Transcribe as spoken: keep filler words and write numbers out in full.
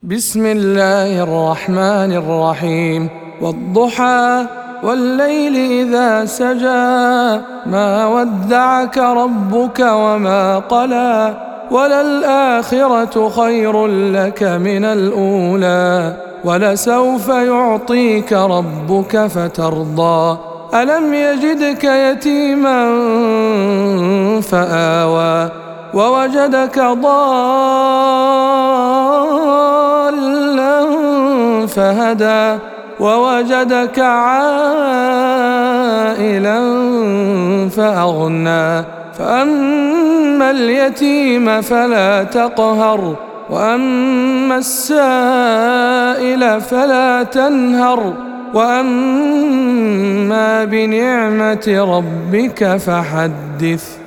بسم الله الرحمن الرحيم والضحى والليل إذا سجى ما ودعك ربك وما قلى وللآخرة خير لك من الأولى ولسوف يعطيك ربك فترضى ألم يجدك يتيما فآوى ووجدك ضالا فهدى ووجدك عائلا فأغنى فأما اليتيم فلا تقهر وأما السائل فلا تنهر وأما بنعمة ربك فحدث.